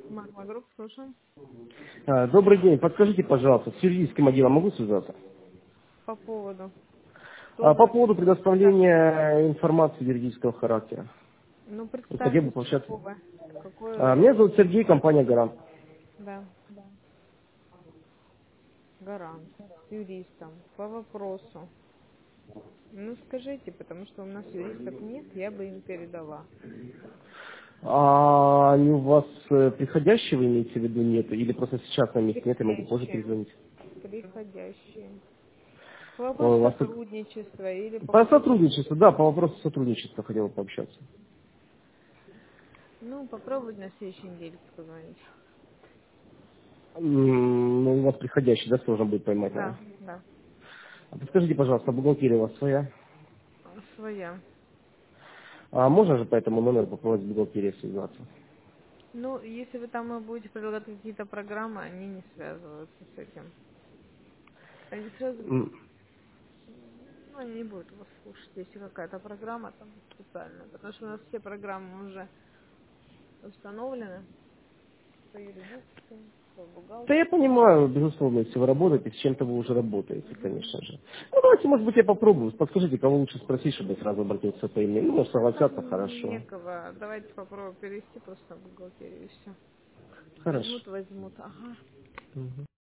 Магма Групп, слушаем. Добрый день. Подскажите, пожалуйста, с юридическим отделом могу связаться? По поводу. Кто По вы? поводу Да. предоставления информации юридического характера. Ну, Вот хотел бы представьтесь, пообщаться. кто вы. Какой, Меня зовут Сергей, компания «Гарант». да, гарант, с юристом, по вопросу. Ну, скажите, потому что у нас юристов нет, я бы им передала. Они у вас приходящего имеете в виду нет? Или просто сейчас на месте нет, я могу позже Приходящие. перезвонить? Приходящие. По вопросу Ой, у вас тут... сотрудничества или по По какому... сотрудничеству, да, по вопросу сотрудничества хотел бы пообщаться. Ну, попробовать на следующей неделе позвонить. Ну, у вас приходящий, да, сложно будет поймать, Да, наверное. да. А подскажите, пожалуйста, бухгалтерия у вас своя? Своя. Можно же по этому номеру попробовать с бухгалтерией связаться? Ну, если вы там будете предлагать какие-то программы, они не связываются с этим. Они сразу, М, ну, они не будут вас слушать, если какая-то программа там специальная, потому что у нас все программы уже установлены по юридическим, по Да я бухгалтерским. понимаю, безусловно, если вы работаете, с чем-то вы уже работаете, Мгм. конечно же. Ну, давайте, может быть, я попробую. Подскажите, кого лучше спросить, чтобы я сразу обратился по имени. Ну, может, Да согласятся, там хорошо. некого. Давайте попробуем перевести просто на бухгалтерию и все. Хорошо. Возьмут, ага. Мгм.